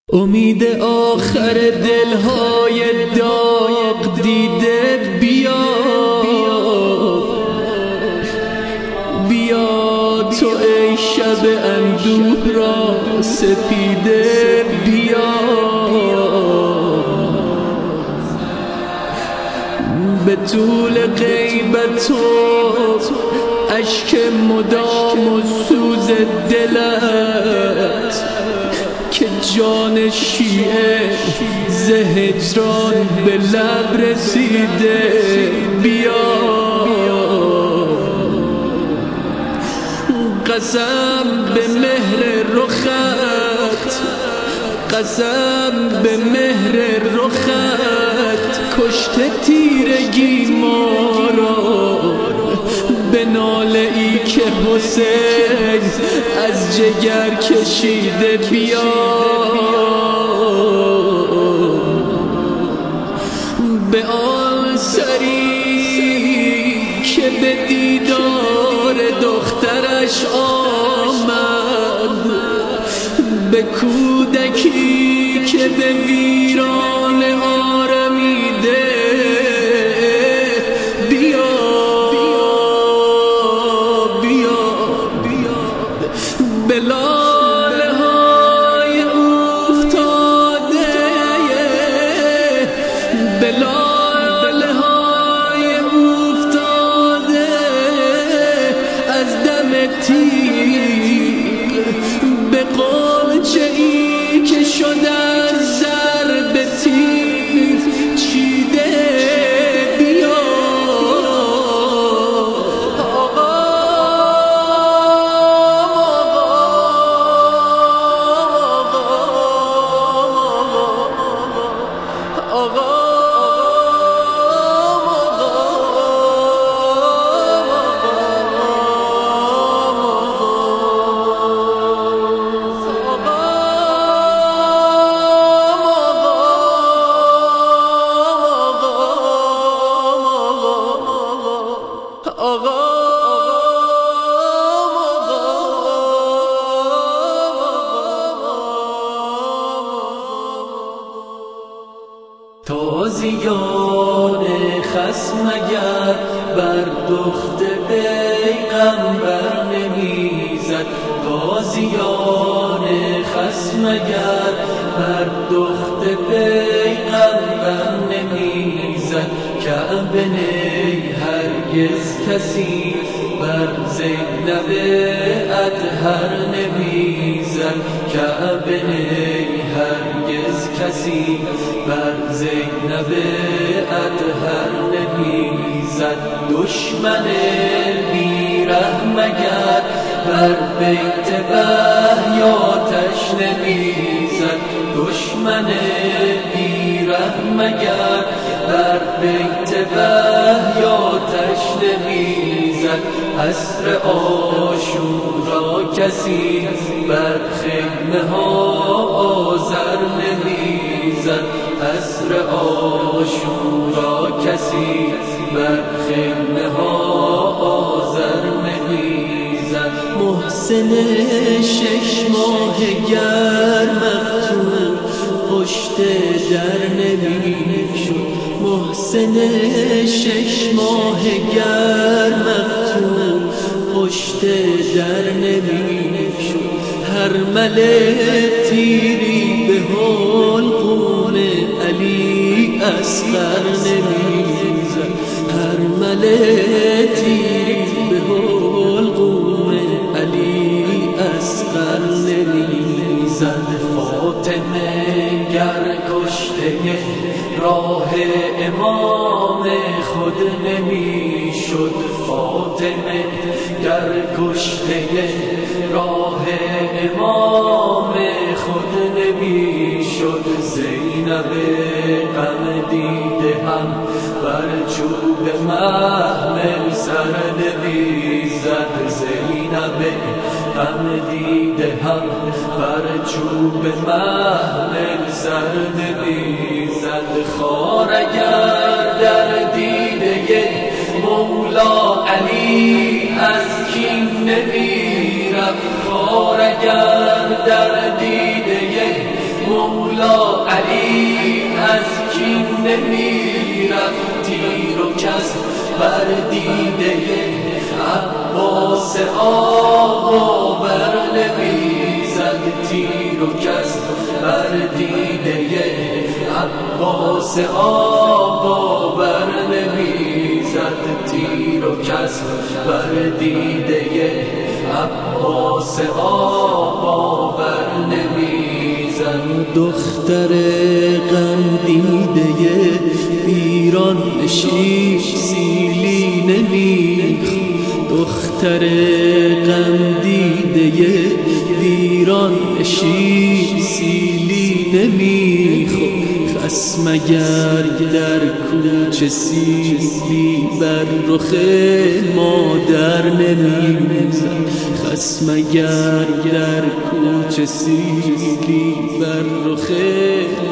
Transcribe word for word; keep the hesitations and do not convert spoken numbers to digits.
امید آخر دلهای داغ دیده بیا بیا تو ای شب اندوه را سپیده بیا به طول غیبت و اشک مدام و سوز دلت که جان شیعه ز هجران به لب رسیده بیا قسم به مهر رخت قسم به مهر رخت کشته تیرگی ما را به ناله ای که حسین از جگر کشیده بیا به آن سری که به دیدار دخترش آمد به کودکی که به ویران آرمیده بیا به لاله های افتاده به لاله های افتاده از دم تیغ به قنچه ای که شده از ضرب تیغ چیده بیا تازیان خصم اگر بر دخت پیغمبر نمیزد تازیان خصم اگر بر دخت پیغمبر نمیزد کعبه نی هرگز کسی بر زینب اطهر نمیزد کعبه نی هرگز کسی بر زینب اطهر نمیزد دشمن بیرحم اگر بر بیت وحی آتش نمیزد دشمن بیرحم اگر بر بیت وحی آتش نمیزد عصر عاشورا کسی بر خیمه ها آذر نمیزد عصر عاشورا کسی بر خیمه ها آذر نمیزد محسن شش ماه گر مقتول پشت در نمیشد محسن شش ماه گر مقتول پشت در نمیشد هر مله تیری به حلقوم علی اصغر نمیزد هر مله تیری به حلقوم علی اصغر نمیزد فاطمه گر کشته راه امام خود نمیشد فاطمه گر کشته راه امام خود نمیشد زینب غم دیده هم بر چوب محمل سر نمیزد زینب غم دیده هم بر چوب محمل سر نمیزد خار اگر در دیده مولا علی از کین نمیرفت خار اگر در دیده مولا علی از کین نمیرفت تیر و کس بر دیده عباس آب بر نمیزد تیر و کس بر دیده عباس آب بر نمیزد تیر و کس بر دیده عباس آب بر نمیزد. دختر غم دیده ایران شیر سیلی نمیخ دختر غم دیده ایران شیر سیلی نمیخ خصم اگر در کوچه سیلی بر رخ مادر نمیزد خصم اگر در کوچه سیلی بر رخ